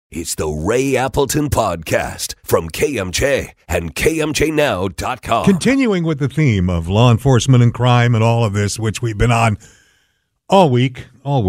It's the Ray Appleton Podcast from KMJ and KMJNow.com. Continuing with the theme of law enforcement and crime and all of this, which we've been on all week.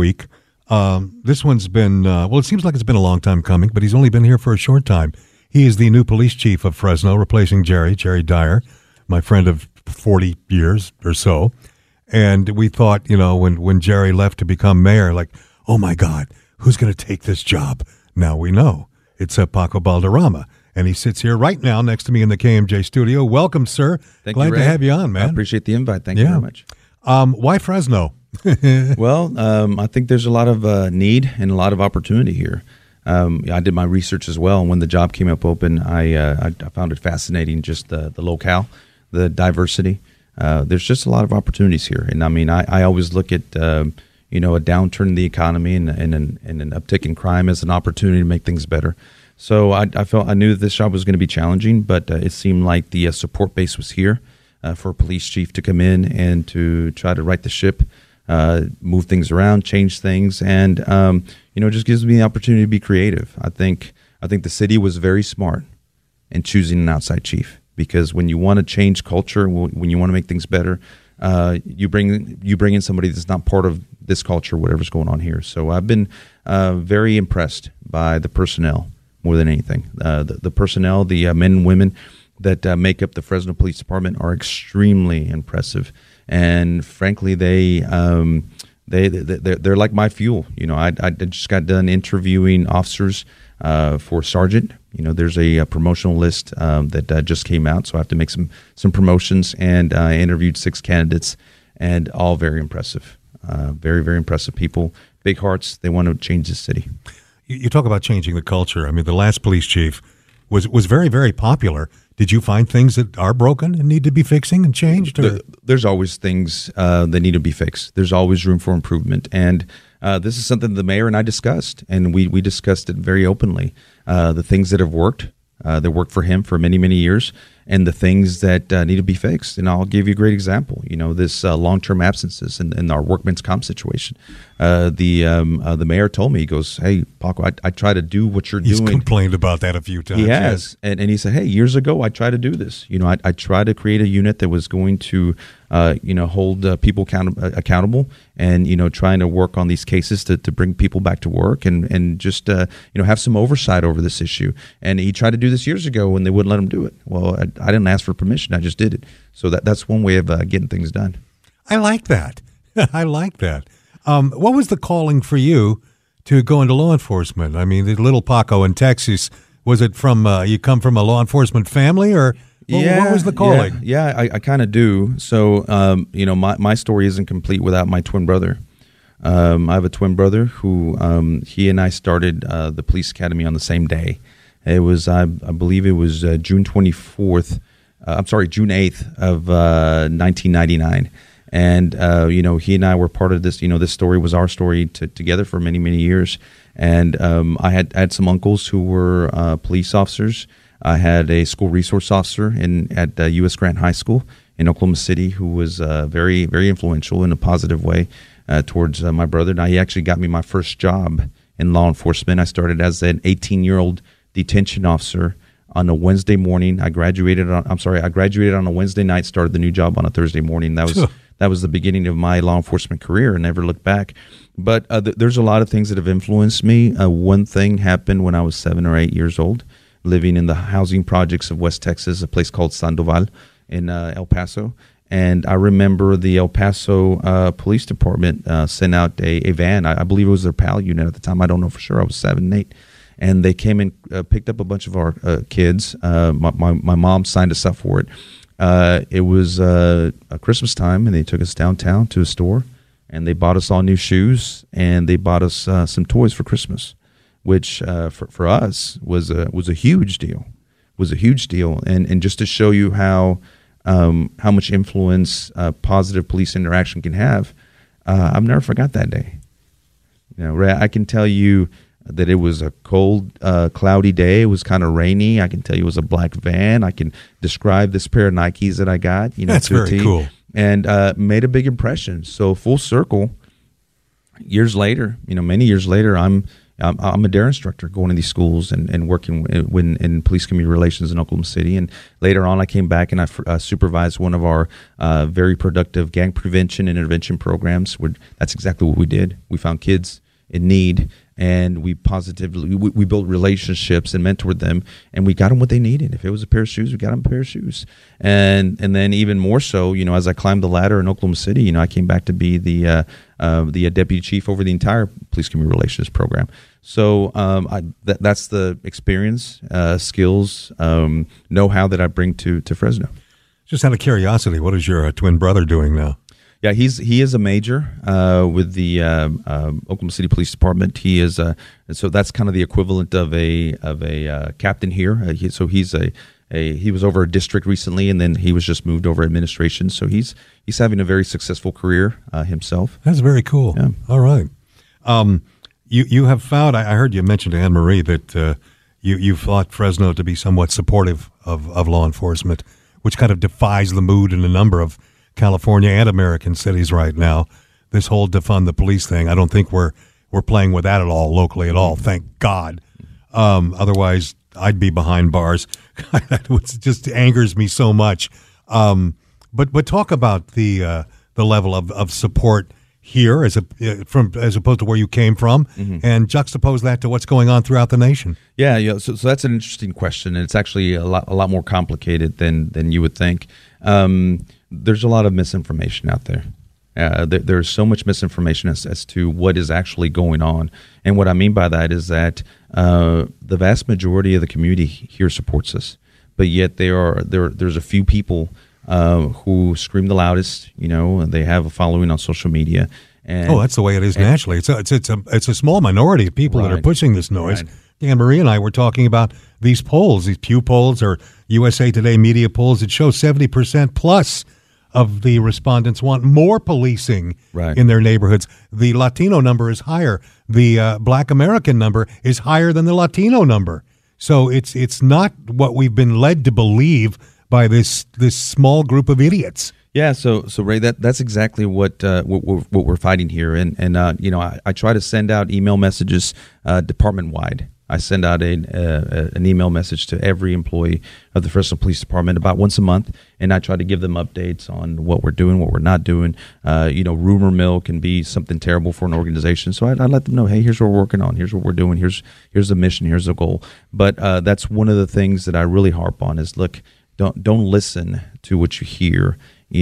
This one's been, it seems like it's been a long time coming, but he's only been here for a short time. He is the new police chief of Fresno, replacing Jerry Dyer, my friend of 40 years or so. And we thought, when Jerry left to become mayor, like, oh my God, who's going to take this job? Now we know. It's Paco Balderrama, and he sits here right now next to me in the KMJ studio. Welcome, sir. Glad to have you on, man. I appreciate the invite. Thank you very much. Why Fresno? Well, I think there's a lot of need and a lot of opportunity here. I did my research as well, and when the job came up open, I found it fascinating, just the locale, the diversity. There's just a lot of opportunities here, and I mean, I always look at a downturn in the economy and an uptick in crime as an opportunity to make things better. So I knew that this job was going to be challenging, but it seemed like the support base was here for a police chief to come in and to try to right the ship, move things around, change things, and just gives me the opportunity to be creative. I think the city was very smart in choosing an outside chief, because when you want to change culture, when you want to make things better, you bring in somebody that's not part of this culture, whatever's going on here. So I've been very impressed by the personnel more than anything. The personnel, the men and women that make up the Fresno Police Department are extremely impressive, and frankly, they're like my fuel. I just got done interviewing officers for sergeant. There's a promotional list that just came out, so I have to make some promotions, and I interviewed 6 candidates, and all very impressive. Very, very impressive people, big hearts. They want to change the city. You talk about changing the culture. I mean, the last police chief was very, very popular. Did you find things that are broken and need to be fixing and changed? There's always things that need to be fixed. There's always room for improvement. And this is something the mayor and I discussed, and we discussed it very openly. The things that have worked, that worked for him for many, many years, and the things that need to be fixed. And I'll give you a great example. This long-term absences in our workman's comp situation. The mayor told me, he goes, "Hey, Paco, I try to do what you're doing." He's complained about that a few times. He has. Yes. And he said, "Hey, years ago, I tried to do this. I tried to create a unit that was going to, hold people accountable, and, trying to work on these cases to bring people back to work and just, have some oversight over this issue." And he tried to do this years ago when they wouldn't let him do it. Well, I didn't ask for permission. I just did it. So that's one way of getting things done. I like that. I like that. What was the calling for you to go into law enforcement? I mean, the little Paco in Texas, was it from, you come from a law enforcement family, or what was the calling? Yeah, I kind of do. So, my story isn't complete without my twin brother. I have a twin brother who, he and I started the police academy on the same day. It was, I believe it was June 8th of 1999. And, he and I were part of this, this story was our story together for many, many years. And I had some uncles who were police officers. I had a school resource officer at U.S. Grant High School in Oklahoma City who was very, very influential in a positive way towards my brother. Now, he actually got me my first job in law enforcement. I started as an 18-year-old detention officer on a Wednesday morning. I graduated on a Wednesday night, started the new job on a Thursday morning. That was the beginning of my law enforcement career, and never looked back. But there's a lot of things that have influenced me. One thing happened when I was 7 or 8 years old, living in the housing projects of West Texas, a place called Sandoval in El Paso. And I remember the El Paso Police Department sent out a van. I believe it was their PAL unit at the time. I don't know for sure. I was 7 and 8. And they came and picked up a bunch of our kids. My mom signed us up for it. It was a Christmas time, and they took us downtown to a store, and they bought us all new shoes, and they bought us some toys for Christmas, which for us was a huge deal. And just to show you how much influence positive police interaction can have, I've never forgot that day. Ray, I can tell you that it was a cold, cloudy day. It was kind of rainy. I can tell you it was a black van. I can describe this pair of Nikes that I got. That's very cool. And made a big impression. So full circle, years later, many years later, I'm I'm a DARE instructor going to these schools and working in police community relations in Oklahoma City. And later on, I came back and I supervised one of our very productive gang prevention and intervention programs. That's exactly what we did. We found kids in need, and we built relationships and mentored them, and we got them what they needed. If it was a pair of shoes, we got them a pair of shoes. And then even more so, as I climbed the ladder in Oklahoma City, I came back to be the deputy chief over the entire police community relations program. So that's the experience, skills, know-how that I bring to Fresno. Just out of curiosity, what is your twin brother doing now? Yeah, he is a major with the Oklahoma City Police Department. He is so that's kind of the equivalent of a captain here. He was over a district recently, and then he was just moved over administration. So he's having a very successful career himself. That's very cool. Yeah. All right. You have found, I heard you mention to Anne Marie that you thought Fresno to be somewhat supportive of law enforcement, which kind of defies the mood in a number of California and American cities right now. This whole defund the police thing, I don't think we're playing with that at all locally at all. Thank God. Otherwise, I'd be behind bars. It just angers me so much. But talk about the level of support here as opposed to where you came from, and juxtapose that to what's going on throughout the nation. Yeah. So that's an interesting question, and it's actually a lot more complicated than you would think. There's a lot of misinformation out there. There's so much misinformation as to what is actually going on. And what I mean by that is that the vast majority of the community here supports us. But yet there's a few people who scream the loudest, and they have a following on social media. And that's the way it is naturally. It's a small minority of people that are pushing this noise. Right. Anne Marie and I were talking about these polls, these Pew polls or USA Today media polls that show 70% plus of the respondents want more policing in their neighborhoods. The Latino number is higher. The Black American number is higher than the Latino number. So it's not what we've been led to believe by this small group of idiots. Yeah, so Ray, that's exactly what we're fighting here, and I try to send out email messages department wide. I send out an email message to every employee of the Fresno Police Department about once a month, and I try to give them updates on what we're doing, what we're not doing. Rumor mill can be something terrible for an organization, so I let them know, hey, here's what we're working on, here's what we're doing, here's the mission, here's the goal. But that's one of the things that I really harp on is, look, don't listen to what you hear,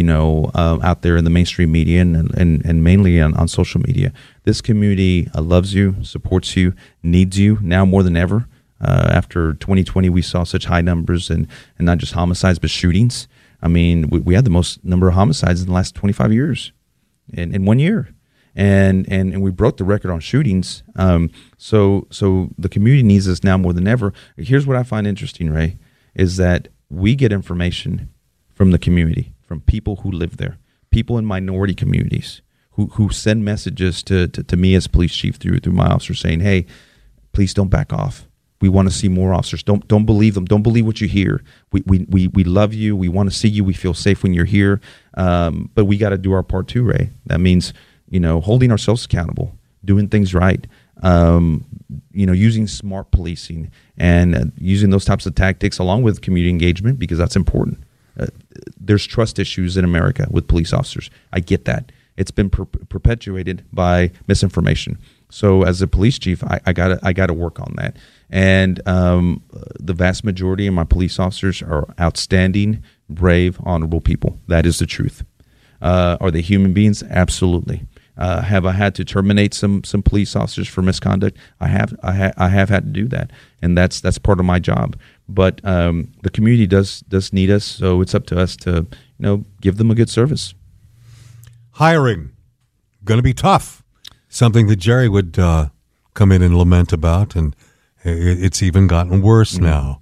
out there in the mainstream media and mainly on social media. This community loves you, supports you, needs you now more than ever. After 2020, we saw such high numbers and not just homicides, but shootings. I mean, we had the most number of homicides in the last 25 years in 1 year. And we broke the record on shootings. So the community needs us now more than ever. Here's what I find interesting, Ray, is that we get information from the community, from people who live there, people in minority communities who send messages to me as police chief through my officer saying, hey, please don't back off. We want to see more officers. Don't believe them. Don't believe what you hear. We love you. We want to see you. We feel safe when you're here. But we got to do our part too, Ray. That means, holding ourselves accountable, doing things right, using smart policing and using those types of tactics along with community engagement, because that's important. There's trust issues in America with police officers. I get that. It's been perpetuated by misinformation. So as a police chief, I gotta work on that. And the vast majority of my police officers are outstanding, brave, honorable people. That is the truth. Are they human beings? Absolutely. Have I had to terminate some police officers for misconduct? I have had to do that, and that's part of my job. But the community does need us, so it's up to us to give them a good service. Hiring going to be tough. Something that Jerry would come in and lament about, and it's even gotten worse now.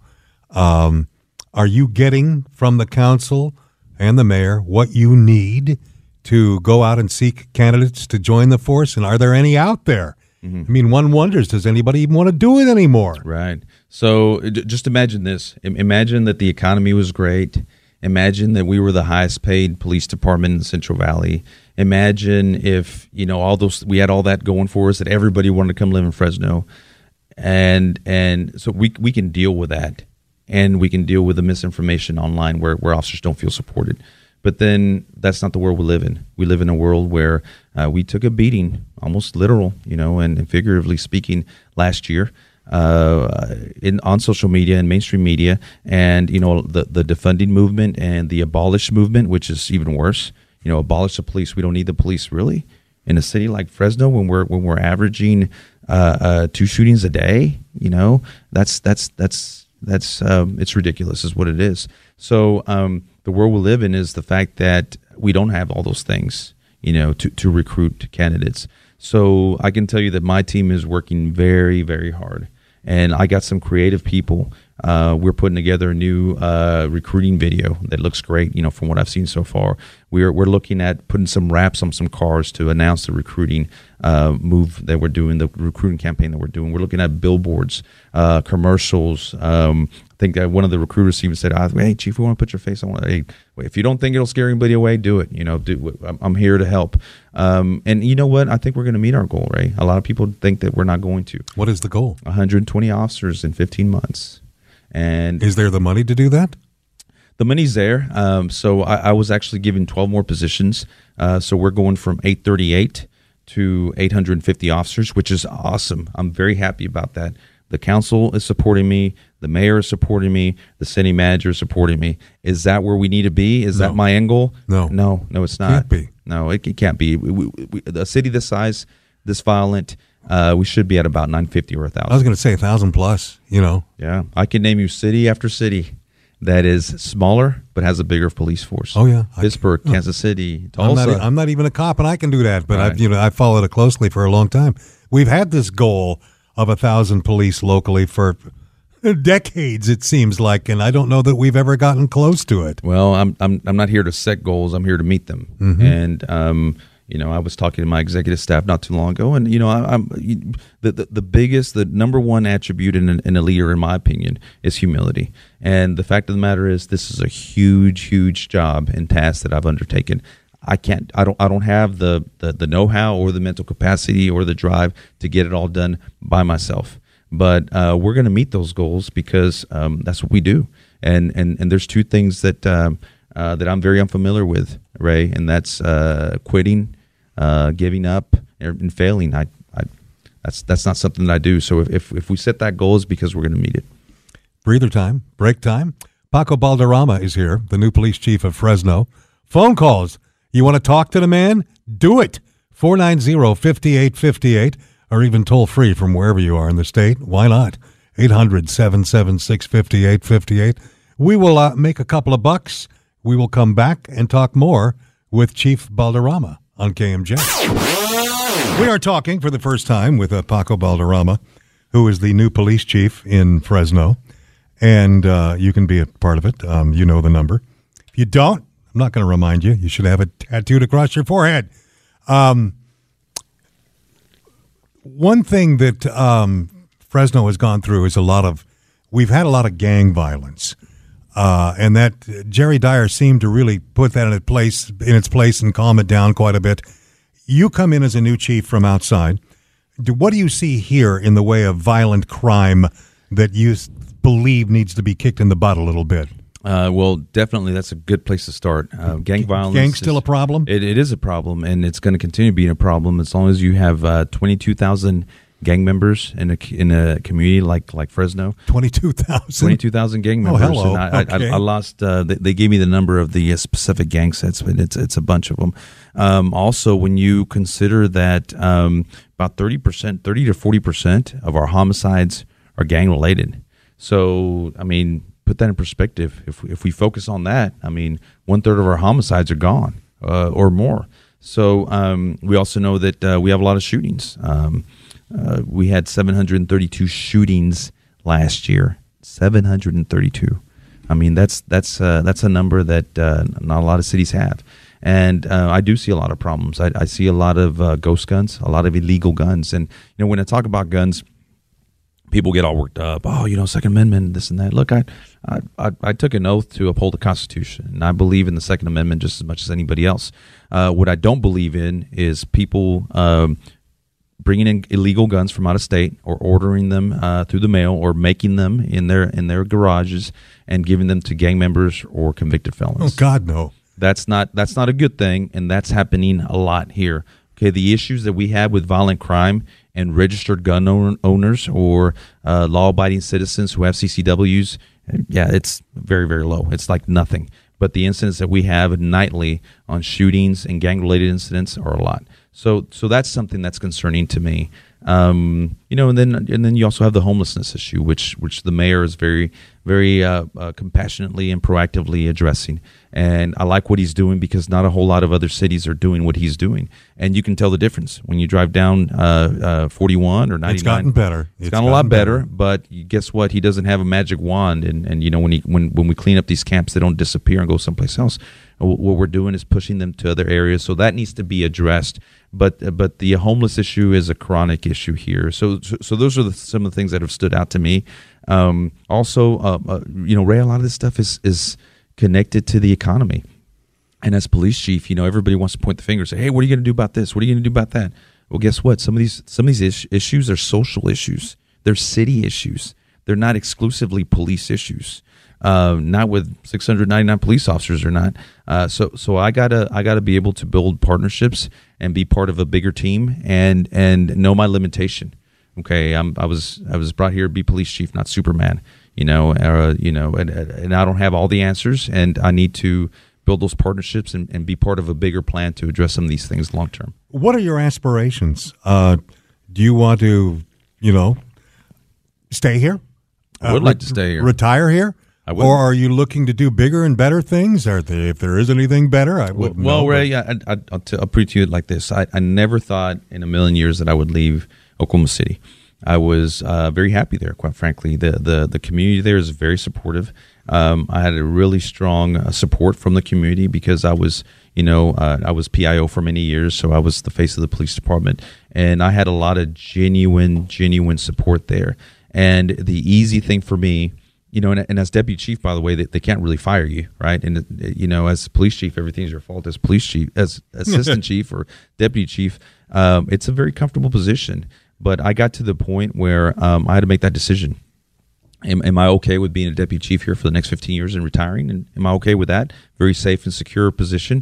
Are you getting from the council and the mayor what you need to go out and seek candidates to join the force? And are there any out there? I mean, one wonders, does anybody even want to do it anymore? Right. So just imagine this. Imagine that the economy was great. Imagine that we were the highest paid police department in the Central Valley. Imagine if, we had all that going for us, that everybody wanted to come live in Fresno. and so we can deal with that, and we can deal with the misinformation online where officers don't feel supported. But then that's not the world we live in. We live in a world where we took a beating, almost literal, and figuratively speaking, last year on social media and mainstream media, and the defunding movement and the abolish movement, which is even worse. Abolish the police. We don't need the police, really, in a city like Fresno when we're averaging 2 shootings a day. That's it's ridiculous, is what it is. So the world we live in is the fact that we don't have all those things, to recruit candidates. So I can tell you that my team is working very, very hard, and I got some creative people. We're putting together a new recruiting video that looks great, from what I've seen so far. We're looking at putting some wraps on some cars to announce the recruiting move that we're doing, the recruiting campaign that we're doing. We're looking at billboards, commercials. I think that one of the recruiters even said, "Hey, Chief, we want to put your face on. Hey, if you don't think it'll scare anybody away, do it. I'm here to help." And you know what? I think we're going to meet our goal, Ray. A lot of people think that we're not going to. What is the goal? 120 officers in 15 months. And is there the money to do that? The money's there. So I was actually given 12 more positions. So we're going from 838 to 850 officers, which is awesome. I'm very happy about that. The council is supporting me. The mayor is supporting me. The city manager is supporting me. Is that where we need to be? Is that my end goal? No, it's not. Can't be. No, it can't be. A city this size, this violent, we should be at about 950 or 1,000. I was going to say 1,000 plus, Yeah. I can name you city after city that is smaller but has a bigger police force. Oh, yeah. Pittsburgh, Kansas City, Tulsa. I'm not even a cop, and I can do that, but Right. I've followed it closely for a long time. We've had this goal of 1,000 police locally for decades, it seems like, and I don't know that we've ever gotten close to it. Well, I'm not here to set goals. I'm here to meet them. Mm-hmm. And I was talking to my executive staff not too long ago, and the number one attribute in a leader, in my opinion, is humility. And the fact of the matter is, this is a huge job and task that I've undertaken. I don't have the know-how or the mental capacity or the drive to get it all done by myself. But we're going to meet those goals because that's what we do. And there's 2 things that I'm very unfamiliar with, Ray, and that's quitting, giving up, and failing. That's not something that I do. So if we set that goal, it's because we're going to meet it. Breather time, break time. Paco Balderrama is here, the new police chief of Fresno. Phone calls. You want to talk to the man? Do it. 490-5858, or even toll free from wherever you are in the state. Why not? 800-776-5858. We will make a couple of bucks. We will come back and talk more with Chief Balderrama on KMJ. We are talking for the first time with Paco Balderrama, who is the new police chief in Fresno, and you can be a part of it. You know the number. If you don't, I'm not going to remind you. You should have it tattooed across your forehead. One thing that Fresno has gone through is we've had a lot of gang violence, and that Jerry Dyer seemed to really put that in its place and calm it down quite a bit. You come in as a new chief from outside. What do you see here in the way of violent crime that you believe needs to be kicked in the butt a little bit? Well, definitely, that's a good place to start. Gang violence. Gang still a problem? It is a problem, and it's going to continue being a problem as long as you have 22,000 gang members in a community like Fresno. 22,000 gang members. Oh, hello. And okay. I lost. They gave me the number of the specific gang sets, but it's a bunch of them. Also, when you consider that about 30 to 40% of our homicides are gang related, so I mean, put that in perspective. If we focus on that, I mean, 1/3 of our homicides are gone or more. So we also know that we have a lot of shootings. We had 732 shootings last year. 732. I mean, that's a number that not a lot of cities have. And I do see a lot of problems. I see a lot of ghost guns, a lot of illegal guns. And when I talk about guns, people get all worked up. Oh, Second Amendment, this and that. Look, I took an oath to uphold the Constitution, and I believe in the Second Amendment just as much as anybody else. What I don't believe in is people bringing in illegal guns from out of state, or ordering them through the mail, or making them in their garages and giving them to gang members or convicted felons. Oh God, no. That's not a good thing, and that's happening a lot here. Okay, the issues that we have with violent crime and registered gun owners or law-abiding citizens who have CCWs, yeah, it's very, very low. It's like nothing. But the incidents that we have nightly on shootings and gang-related incidents are a lot. So that's something that's concerning to me. And then you also have the homelessness issue, which the mayor is very, very compassionately and proactively addressing. And I like what he's doing, because not a whole lot of other cities are doing what he's doing. And you can tell the difference when you drive down 41 or 99. It's gotten better. It's gotten a lot better. But guess what? He doesn't have a magic wand. And when we clean up these camps, they don't disappear and go someplace else. What we're doing is pushing them to other areas. So that needs to be addressed. But the homeless issue is a chronic issue here. So those are some of the things that have stood out to me. Ray, a lot of this stuff is connected to the economy. And as police chief, everybody wants to point the finger and say, hey, what are you going to do about this? What are you going to do about that? Well, guess what? Some of these issues are social issues. They're city issues. They're not exclusively police issues. Not with 699 police officers or not. So I gotta be able to build partnerships and be part of a bigger team and know my limitation. Okay, I was brought here to be police chief, not Superman. And I don't have all the answers, and I need to build those partnerships and be part of a bigger plan to address some of these things long term. What are your aspirations? Do you want to, stay here? I would like to stay here. Retire here? Or are you looking to do bigger and better things? If there is anything better, I wouldn't know. Well, Ray, I'll put it to you like this. I never thought in a million years that I would leave Oklahoma City. I was very happy there, quite frankly. The community there is very supportive. I had a really strong support from the community because I was PIO for many years, so I was the face of the police department. And I had a lot of genuine support there. And the easy thing for me, and as deputy chief, by the way, they can't really fire you, right? And as police chief, everything's your fault. As police chief, as assistant chief or deputy chief, it's a very comfortable position. But I got to the point where I had to make that decision. Am I okay with being a deputy chief here for the next 15 years and retiring? And am I okay with that? Very safe and secure position,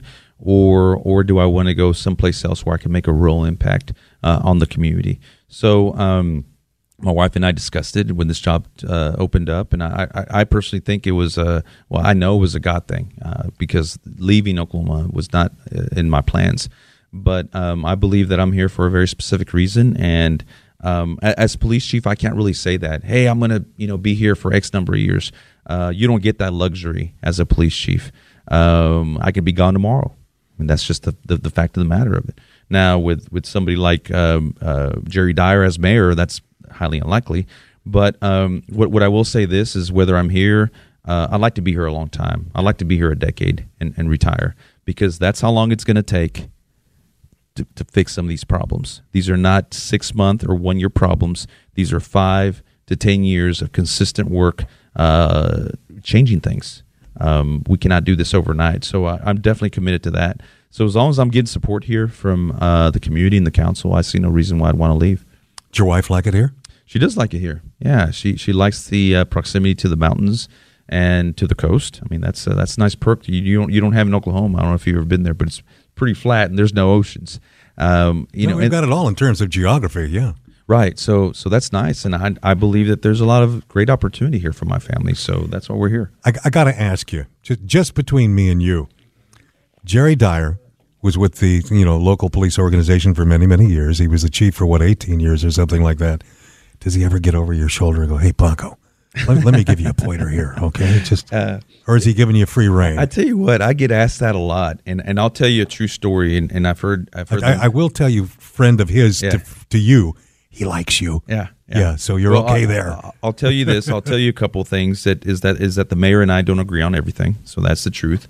or do I want to go someplace else where I can make a real impact on the community? So. My wife and I discussed it when this job opened up, and I personally think it was I know it was a God thing because leaving Oklahoma was not in my plans. But I believe that I'm here for a very specific reason, and as police chief, I can't really say that. Hey, I'm going to be here for X number of years. You don't get that luxury as a police chief. I could be gone tomorrow, and that's just the fact of the matter of it. Now, with somebody like Jerry Dyer as mayor, that's highly unlikely, but what I will say this is whether I'm here, I'd like to be here a long time. I'd like to be here a decade and retire, because that's how long it's going to take to fix some of these problems. These are not 6-month or 1-year problems. These are 5 to 10 years of consistent work, changing things. We cannot do this overnight, so I'm definitely committed to that. So as long as I'm getting support here from the community and the council, I see no reason why I'd want to leave. Does your wife like it here? She does like it here. Yeah, she likes the proximity to the mountains and to the coast. I mean, that's a nice perk you don't have in Oklahoma. I don't know if you've ever been there, but it's pretty flat and there's no oceans. We've got it all in terms of geography. Yeah, right. So that's nice, and I believe that there's a lot of great opportunity here for my family. So that's why we're here. I got to ask you, just between me and you, Jerry Dyer was with the local police organization for many, many years. He was the chief for 18 years or something like that. Does he ever get over your shoulder and go, "Hey, Paco, let me give you a pointer here, okay?" Or is he giving you free rein? I tell you what, I get asked that a lot, and I'll tell you a true story. And I've heard. I will tell you, friend of his to you, he likes you. Yeah. So you're okay there. I'll tell you this. I'll tell you a couple of things. That the mayor and I don't agree on everything. So that's the truth.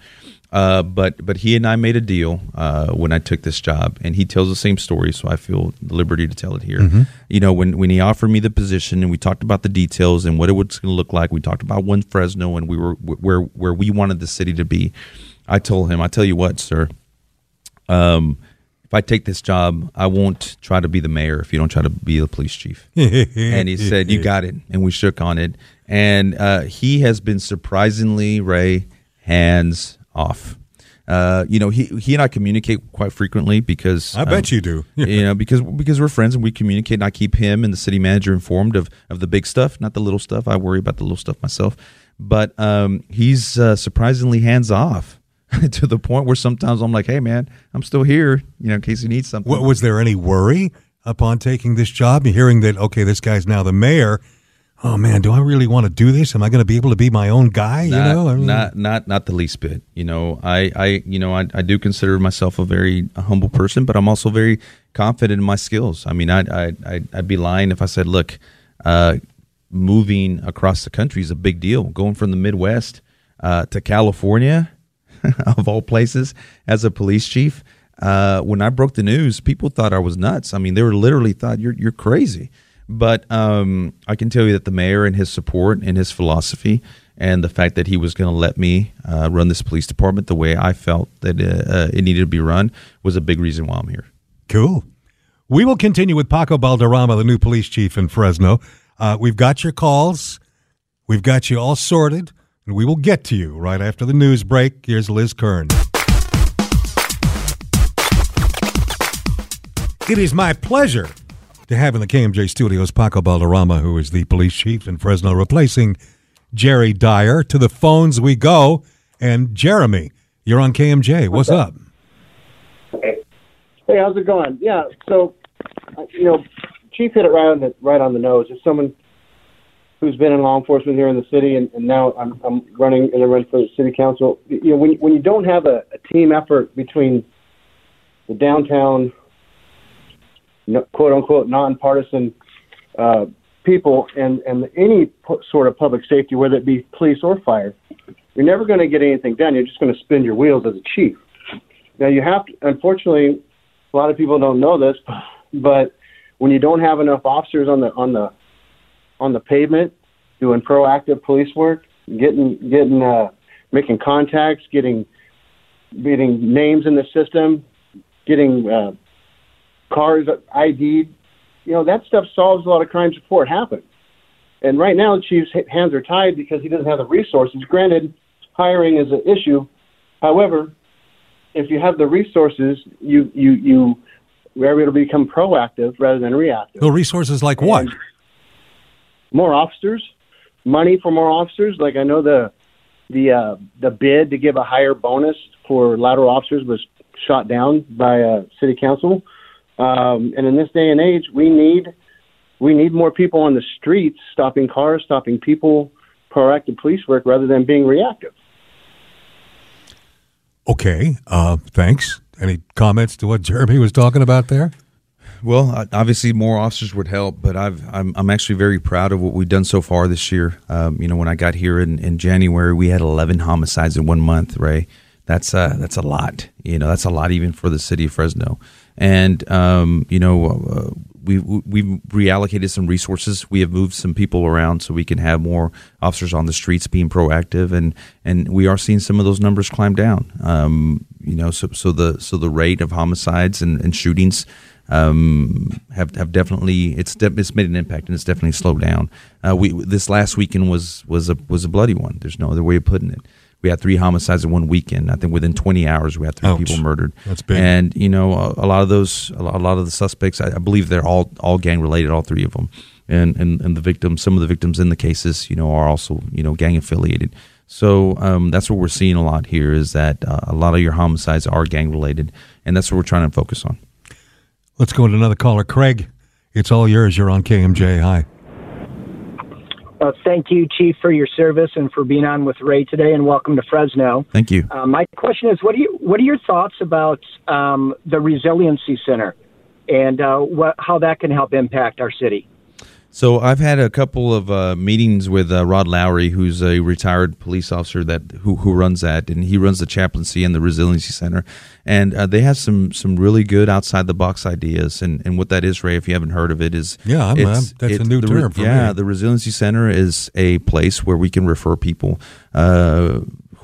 But he and I made a deal when I took this job, and he tells the same story, so I feel the liberty to tell it here. Mm-hmm. When he offered me the position, and we talked about the details and what it was going to look like, we talked about one Fresno, and we were where we wanted the city to be. I told him, I tell you what, sir, if I take this job, I won't try to be the mayor if you don't try to be the police chief. And he said, you got it. And we shook on it. And he has been surprisingly, Ray, hands off. He and I communicate quite frequently because I bet you do. because we're friends and we communicate, and I keep him and the city manager informed of the big stuff, not the little stuff. I worry about the little stuff myself. But he's surprisingly hands off. To the point where sometimes I'm like, hey, man, I'm still here, in case you need something. Was there any worry upon taking this job, hearing that, okay, this guy's now the mayor? Oh, man, do I really want to do this? Am I going to be able to be my own guy? Not the least bit. I do consider myself a very humble person, but I'm also very confident in my skills. I mean, I'd be lying if I said, look, moving across the country is a big deal. Going from the Midwest to California, of all places, as a police chief. When I broke the news, people thought I was nuts. I mean, they were literally thought you're crazy. But I can tell you that the mayor and his support and his philosophy and the fact that he was going to let me run this police department the way I felt that it needed to be run was a big reason why I'm here. Cool. We will continue with Paco Balderrama, the new police chief in Fresno. We've got your calls. We've got you all sorted. And we will get to you right after the news break. Here's Liz Kern. It is my pleasure to have in the KMJ studios Paco Balderrama, who is the police chief in Fresno, replacing Jerry Dyer. To the phones we go. And Jeremy, you're on KMJ. What's up? Hey, how's it going? Yeah, so, Chief hit it right on the nose. As someone who's been in law enforcement here in the city, and now I'm running in a run for the city council. When you don't have a team effort between the downtown, quote unquote, nonpartisan people and any sort of public safety, whether it be police or fire, you're never going to get anything done. You're just going to spin your wheels as a chief. Now you have to, unfortunately, a lot of people don't know this, but when you don't have enough officers on the pavement doing proactive police work, making contacts, getting names in the system, getting cars ID'd, that stuff solves a lot of crimes before it happens. And right now the chief's hands are tied because he doesn't have the resources. Granted, hiring is an issue. However, if you have the resources, you are able to become proactive rather than reactive. Well, resources like what? And more officers, money for more officers. Like I know the bid to give a higher bonus for lateral officers was shot down by city council. And in this day and age, we need more people on the streets, stopping cars, stopping people, proactive police work rather than being reactive. Okay, thanks. Any comments to what Jeremy was talking about there? Well, obviously more officers would help, but I'm actually very proud of what we've done so far this year. When I got here in January, we had 11 homicides in 1 month, Ray. That's a lot. That's a lot even for the city of Fresno. And, we've reallocated some resources. We have moved some people around so we can have more officers on the streets being proactive, and we are seeing some of those numbers climb down. So the rate of homicides and shootings have definitely it's made an impact, and it's definitely slowed down. This last weekend was a bloody one. There's no other way of putting it. We had 3 homicides in 1 weekend. I think within 20 hours we had 3 people murdered. That's big. And a lot of the suspects, I believe they're all gang related, all 3 of them. And the victims, some of the victims in the cases, are also gang affiliated. So that's what we're seeing a lot here is that a lot of your homicides are gang related, and that's what we're trying to focus on. Let's go to another caller, Craig. It's all yours. You're on KMJ. Hi. Thank you, Chief, for your service and for being on with Ray today, and welcome to Fresno. Thank you. My question is, what are your thoughts about the Resiliency Center and how that can help impact our city? So I've had a couple of meetings with Rod Lowry, who's a retired police officer who runs that, and he runs the chaplaincy and the Resiliency Center. And they have some really good outside the box ideas. And what that is, Ray, if you haven't heard of it, is that's a new term for me. Yeah, the Resiliency Center is a place where we can refer people who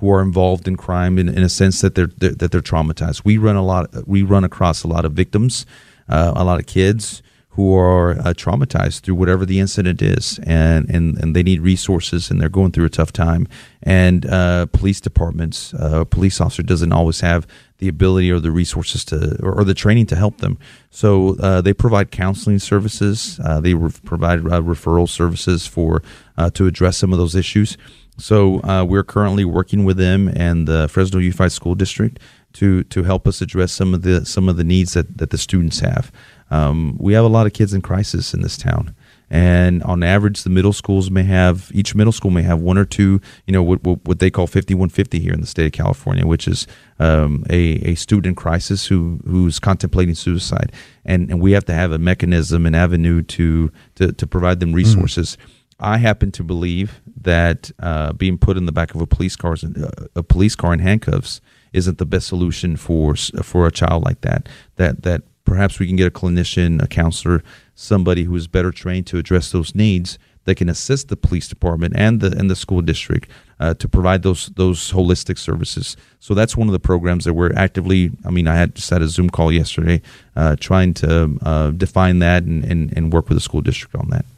who are involved in crime in a sense that they're traumatized. We run across a lot of victims, a lot of kids who are traumatized through whatever the incident is, and they need resources, and they're going through a tough time. And police departments, a police officer doesn't always have the ability or the resources or the training to help them. So they provide counseling services. They provide referral services to address some of those issues. So we're currently working with them and the Fresno Unified School District to help us address some of the needs that the students have. We have a lot of kids in crisis in this town, and on average, each middle school may have one or two, what they call 5150 here in the state of California, which is a student in crisis who's contemplating suicide, and we have to have a mechanism, an avenue to provide them resources. I happen to believe that being put in the back of a police car in handcuffs isn't the best solution for a child like that. That perhaps we can get a clinician, a counselor, somebody who is better trained to address those needs that can assist the police department and the school district to provide those holistic services. So that's one of the programs that we're actively. I just had a Zoom call yesterday, trying to define that and work with the school district on that.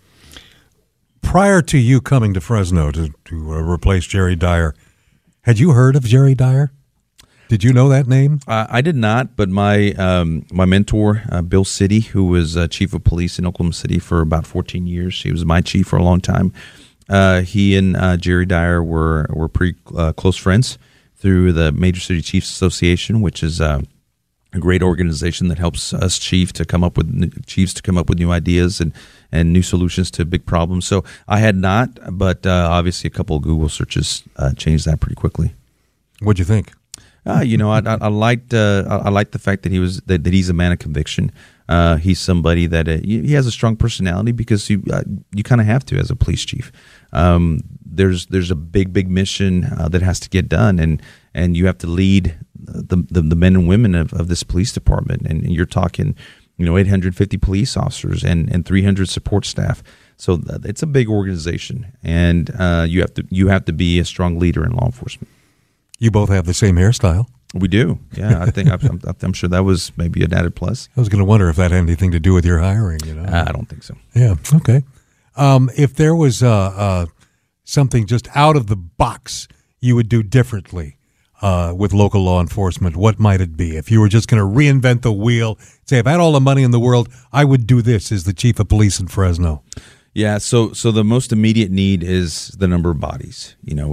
Prior to you coming to Fresno to replace Jerry Dyer, had you heard of Jerry Dyer? Did you know that name? I did not, but my mentor, Bill City, who was chief of police in Oklahoma City for about 14 years, he was my chief for a long time. He and Jerry Dyer were pretty close friends through the Major City Chiefs Association, which is a great organization that helps us chiefs to come up with new ideas and new solutions to big problems. So I had not, but obviously a couple of Google searches changed that pretty quickly. What'd you think? I liked the fact that he's a man of conviction. He's somebody that he has a strong personality because you kind of have to as a police chief. There's a big mission that has to get done, and you have to lead the men and women of this police department. And you're talking, 850 police officers and 300 support staff. So it's a big organization, and you have to be a strong leader in law enforcement. You both have the same hairstyle. We do. Yeah, I think I'm sure that was maybe an added plus. I was going to wonder if that had anything to do with your hiring. I don't think so. Yeah. Okay. If there was something just out of the box you would do differently with local law enforcement, what might it be? If you were just going to reinvent the wheel, say, if I had all the money in the world, I would do this as the chief of police in Fresno. Yeah, so the most immediate need is the number of bodies.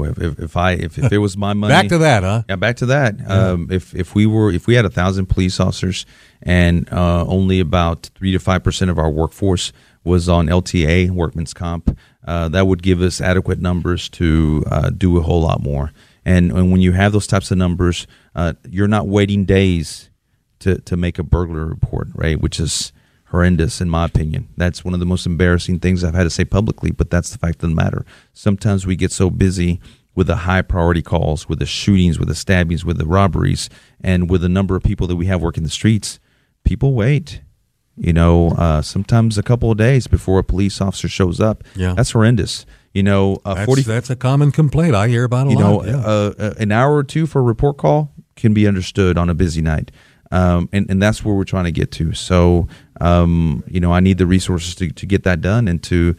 If it was my money, back to that, huh? Yeah, back to that. Yeah. If we had 1,000 police officers and only about 3 to 5% of our workforce was on LTA, workman's comp, that would give us adequate numbers to do a whole lot more. And when you have those types of numbers, you're not waiting days to make a burglary report, right? Which is horrendous, in my opinion. That's one of the most embarrassing things I've had to say publicly, but that's the fact of the matter. Sometimes we get so busy with the high priority calls, with the shootings, with the stabbings, with the robberies, and with the number of people that we have working the streets. People wait. Sometimes a couple of days before a police officer shows up. Yeah. That's horrendous. That's a common complaint I hear about a lot. An hour or two for a report call can be understood on a busy night. And that's where we're trying to get to. So, I need the resources to get that done and to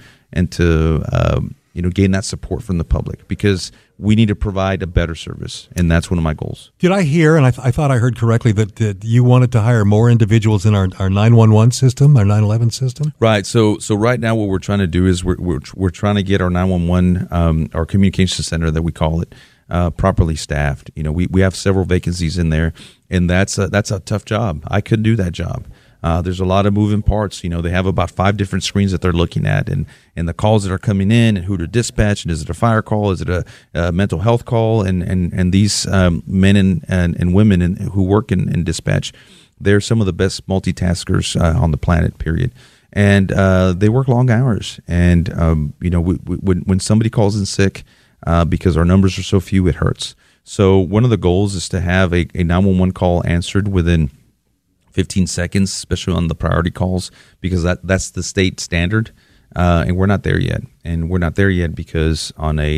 gain that support from the public, because we need to provide a better service, and that's one of my goals. Did I hear, and I thought I heard correctly, that you wanted to hire more individuals in our 911 system, our 911 system? Right. So right now what we're trying to do is we're trying to get our 911, our communication center that we call it, properly staffed. We have several vacancies in there, and that's a tough job. I couldn't do that job. There's a lot of moving parts. They have about 5 different screens that they're looking at, and the calls that are coming in, and who to dispatch, and is it a fire call, is it a mental health call, and these men and women who work in dispatch, they're some of the best multitaskers on the planet, period. And they work long hours, and when somebody calls in sick, because our numbers are so few, it hurts. So one of the goals is to have a 911 call answered within 15 seconds, especially on the priority calls, because that's the state standard, and we're not there yet. And we're not there yet because on a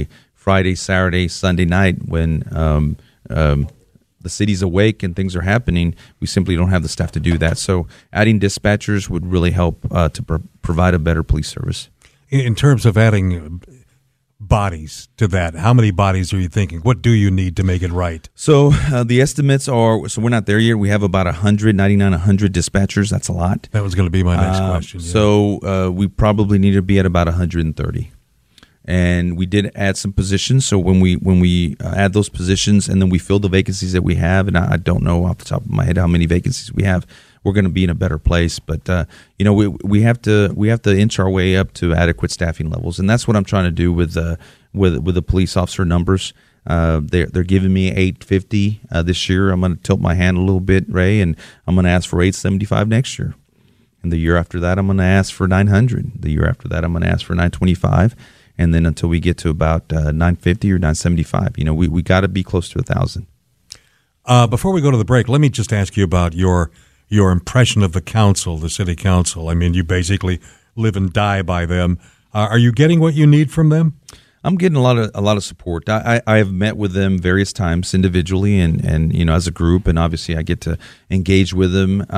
Friday, Saturday, Sunday night when the city's awake and things are happening. We simply don't have the staff to do that. So adding dispatchers would really help to provide a better police service. In terms of adding bodies to that, how many bodies are you thinking? What do you need to make it right? So the estimates are, so we're not there yet. We have about 100 dispatchers. That's a lot. That was going to be my next question. Yeah. So we probably need to be at about 130. And we did add some positions. So when we add those positions and then we fill the vacancies that we have, and I don't know off the top of my head how many vacancies we have, we're going to be in a better place. But we have to inch our way up to adequate staffing levels, and that's what I'm trying to do with the police officer numbers. They're giving me 850 this year. I'm going to tilt my hand a little bit, Ray, and I'm going to ask for 875 next year. And the year after that, I'm going to ask for 900. The year after that, I'm going to ask for 925. And then until we get to about 950 or 975, we got to be close to 1,000. Before we go to the break, let me just ask you about your impression of the council, the city council. I mean, you basically live and die by them. Are you getting what you need from them? I'm getting a lot of support. I have met with them various times individually and as a group, and obviously I get to engage with them.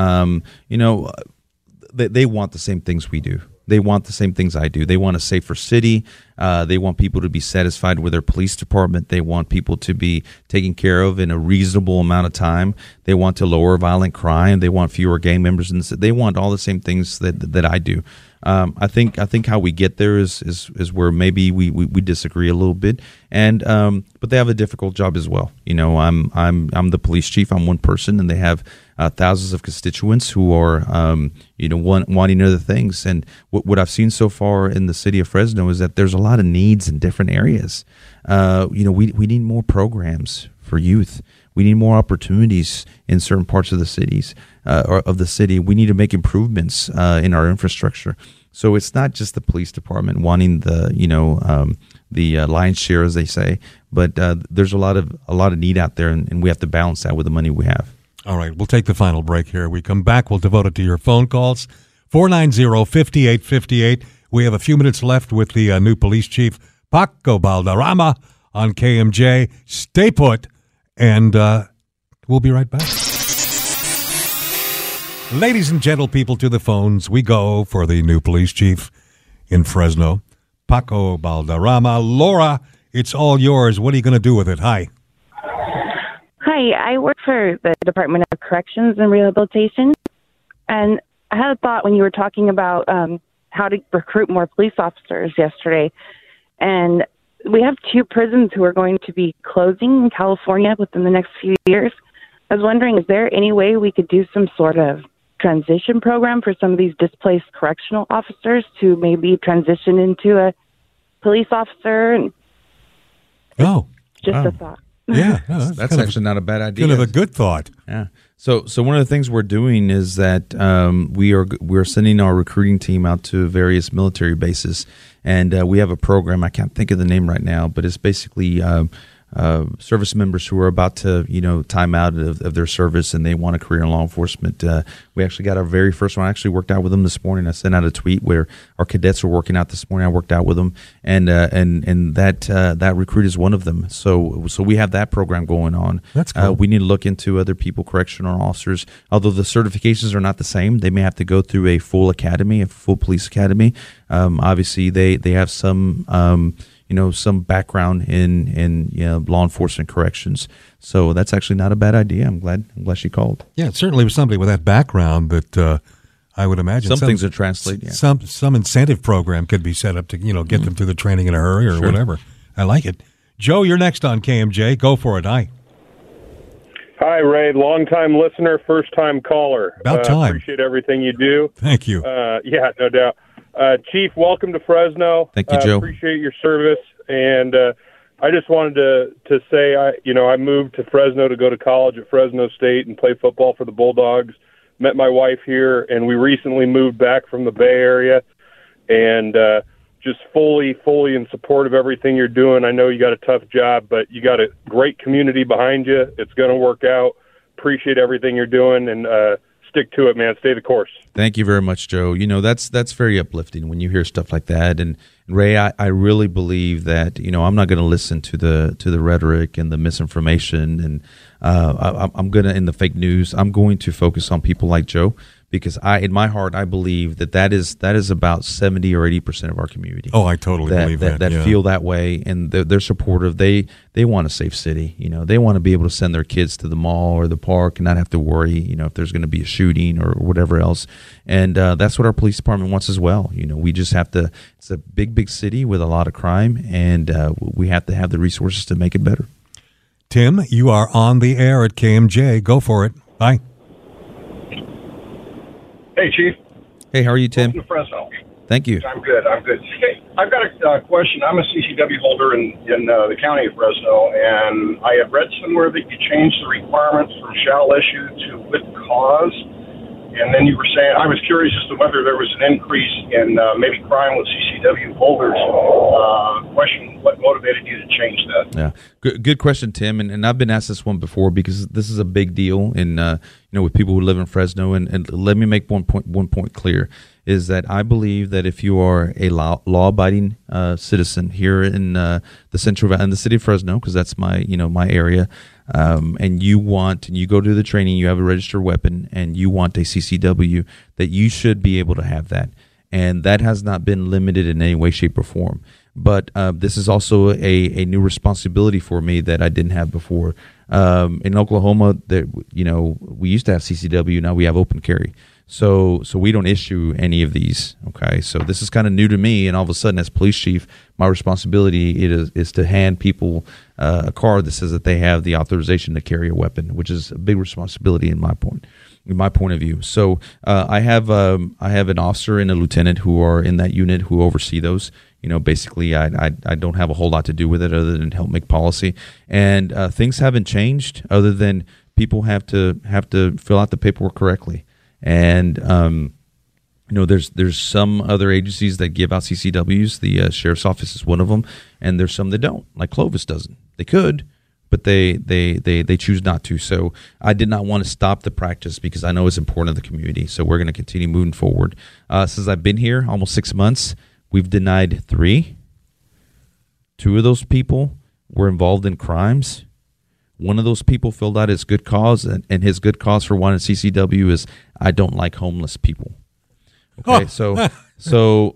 They want the same things we do. They want the same things I do. They want a safer city. They want people to be satisfied with their police department. They want people to be taken care of in a reasonable amount of time. They want to lower violent crime. They want fewer gang members in the city. They want all the same things that I do. I think how we get there is where maybe we disagree a little bit, and but they have a difficult job as well. I'm the police chief. I'm one person, and they have thousands of constituents who are wanting other things. And what I've seen so far in the city of Fresno is that there's a lot of needs in different areas. We need more programs for youth. We need more opportunities in certain parts of the cities or of the city. We need to make improvements in our infrastructure. So it's not just the police department wanting the lion's share, as they say, but there's a lot of need out there, and we have to balance that with the money we have. All right, we'll take the final break here. We come back, we'll devote it to your phone calls. 490-5858. We have a few minutes left with the new police chief, Paco Balderrama, on KMJ. Stay put. And we'll be right back. Ladies and gentle people, to the phones we go for the new police chief in Fresno, Paco Balderrama. Laura, it's all yours. What are you going to do with it? Hi. Hi, I work for the Department of Corrections and Rehabilitation. And I had a thought when you were talking about how to recruit more police officers yesterday. And we have 2 prisons who are going to be closing in California within the next few years. I was wondering, is there any way we could do some sort of transition program for some of these displaced correctional officers to maybe transition into a police officer? And a thought. Yeah, that's actually not a bad idea. Kind of a good thought. Yeah. So one of the things we're doing is that we're sending our recruiting team out to various military bases, and we have a program. I can't think of the name right now, but it's basically service members who are about to time out of their service and they want a career in law enforcement. We actually got our very first one. I actually worked out with them this morning. I sent out a tweet where our cadets were working out this morning. I worked out with them, and that recruit is one of them. So we have that program going on. That's cool. We need to look into other people, correctional officers. Although the certifications are not the same, they may have to go through a full academy, a full police academy. Obviously, they have some some background in law enforcement corrections. So that's actually not a bad idea. I'm glad she called. Yeah, it certainly was somebody with that background that I would imagine some things would translate. Yeah. Some incentive program could be set up to get them through the training in a hurry or whatever. I like it. Joe, you're next on KMJ. Go for it. Hi. Hi, Ray. Long-time listener, first-time caller. About time. Appreciate everything you do. Thank you. Yeah, no doubt. Chief, welcome to Fresno. Thank you, Joe. Appreciate your service. And I just wanted to say, I moved to Fresno to go to college at Fresno State and play football for the Bulldogs. Met my wife here, and we recently moved back from the Bay Area. And just fully in support of everything you're doing. I know you got a tough job, but you got a great community behind you. It's going to work out. Appreciate everything you're doing, and stick to it, man. Stay the course. Thank you very much, Joe. You know, that's very uplifting when you hear stuff like that. And Ray, I really believe that, you know, I'm not going to listen to the rhetoric and the misinformation and I'm going to, in the fake news, I'm going to focus on people like Joe, because in my heart, I believe that is about 70 or 80% of our community. Oh, I totally believe that. That feel that way, and they're supportive. They want a safe city. You know, they want to be able to send their kids to the mall or the park and not have to worry, you know, if there's going to be a shooting or whatever else. And that's what our police department wants as well. You know, we just have to. It's a big city with a lot of crime, and we have to have the resources to make it better. Tim, you are on the air at KMJ. Go for it. Bye. Hey, Chief. Hey, how are you, Tim? Welcome to Fresno. Thank you. I'm good. Hey, I've got a question. I'm a CCW holder in the county of Fresno, and I had read somewhere that you changed the requirements from shall issue to with cause. And then you were saying, I was curious as to whether there was an increase in maybe crime with CCW holders. Question, what motivated you to change that? Yeah, good question, Tim. And I've been asked this one before because this is a big deal in with people who live in Fresno. And let me make one point clear, is that I believe that if you are a law-abiding citizen here in the Central Valley, in the city of Fresno, because that's my area, and you go to the training, you have a registered weapon, and you want a CCW, that you should be able to have that. And that has not been limited in any way, shape, or form. But this is also a new responsibility for me that I didn't have before. In Oklahoma, we used to have CCW. Now we have open carry. So we don't issue any of these. Okay, so this is kind of new to me, and all of a sudden, as police chief, my responsibility is to hand people a card that says that they have the authorization to carry a weapon, which is a big responsibility in my point of view. So I have an officer and a lieutenant who are in that unit who oversee those. You know, basically, I don't have a whole lot to do with it other than help make policy. And things haven't changed other than people have to fill out the paperwork correctly. And there's some other agencies that give out CCWs. The sheriff's office is one of them, and there's some that don't. Like Clovis doesn't. They could, but they choose not to. So I did not want to stop the practice because I know it's important to the community. So we're going to continue moving forward. Since I've been here almost 6 months, we've denied 3. 2 of those people were involved in crimes. One of those people filled out his good cause, and his good cause for wanting CCW is I don't like homeless people. Okay, so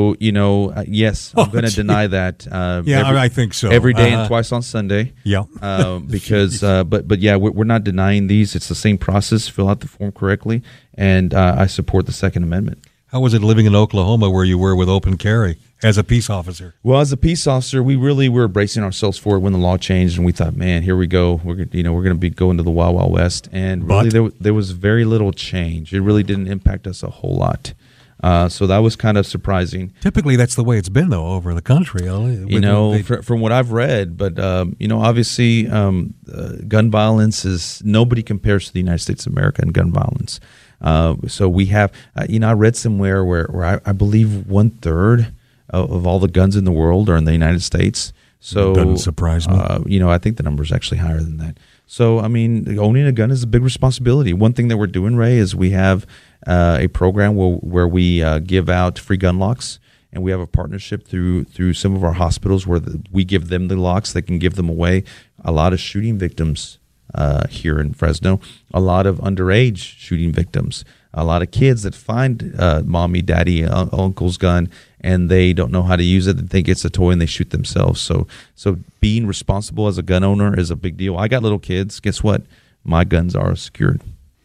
yes, I'm going to deny that. I think so. Every day and twice on Sunday. Yeah. Because, but yeah, we're not denying these. It's the same process. Fill out the form correctly, and I support the Second Amendment. How was it living in Oklahoma where you were with open carry as a peace officer? Well, as a peace officer, we were bracing ourselves for it when the law changed, and we thought, man, here we go. We're going to be going to the Wild Wild West, and really there was very little change. It really didn't impact us a whole lot. So that was kind of surprising. Typically, that's the way it's been, though, over the country. From what I've read, but obviously, gun violence is nobody compares to the United States of America in gun violence. So we have, I read somewhere where I believe 1/3 of all the guns in the world are in the United States. So it doesn't surprise me. I think the number is actually higher than that. So, I mean, owning a gun is a big responsibility. One thing that we're doing, Ray, is we have a program where we give out free gun locks, and we have a partnership through some of our hospitals where we give them the locks. They can give them away. A lot of shooting victims here in Fresno, a lot of underage shooting victims, a lot of kids that find mommy, daddy, uncle's gun, and they don't know how to use it. They think it's a toy and they shoot themselves. So being responsible as a gun owner is a big deal. I got little kids. Guess what? My guns are secured.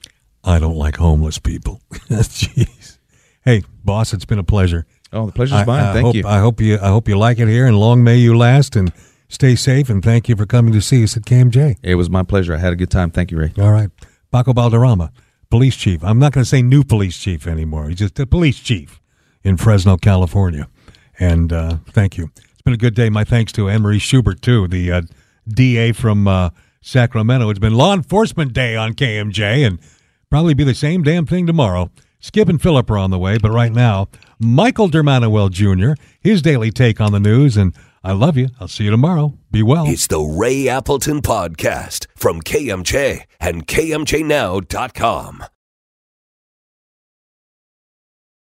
I don't like homeless people. Jeez. Hey, boss, it's been a pleasure. Oh, the pleasure's mine. Thank you. I hope you like it here, and long may you last, and stay safe, and thank you for coming to see us at KMJ. It was my pleasure. I had a good time. Thank you, Ray. All right. Paco Balderrama, police chief. I'm not going to say new police chief anymore. He's just a police chief in Fresno, California. And thank you. It's been a good day. My thanks to Anne-Marie Schubert, too, the DA from Sacramento. It's been Law Enforcement Day on KMJ, and probably be the same damn thing tomorrow. Skip and Phillip are on the way, but right now, Michael Dermanuel Jr., his daily take on the news, and I love you. I'll see you tomorrow. Be well. It's the Ray Appleton Podcast from KMJ and KMJNow.com.